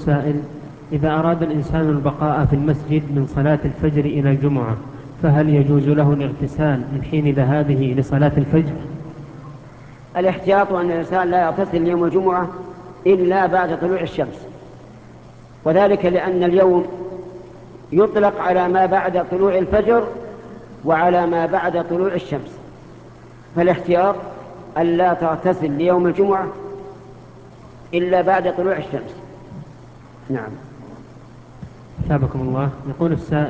السائل: إذا أراد الإنسان البقاء في المسجد من صلاة الفجر إلى الجمعة، فهل يجوز له الاغتسال من حين ذهابه لصلاة الفجر؟ الاحتياط أن الإنسان لا يغتسل يوم الجمعة إلا بعد طلوع الشمس، وذلك لأن اليوم يطلق على ما بعد طلوع الفجر وعلى ما بعد طلوع الشمس، فالاحتياط ألا تغتسل ليوم الجمعة إلا بعد طلوع الشمس. نعم. أثابكم الله. يقول السائل: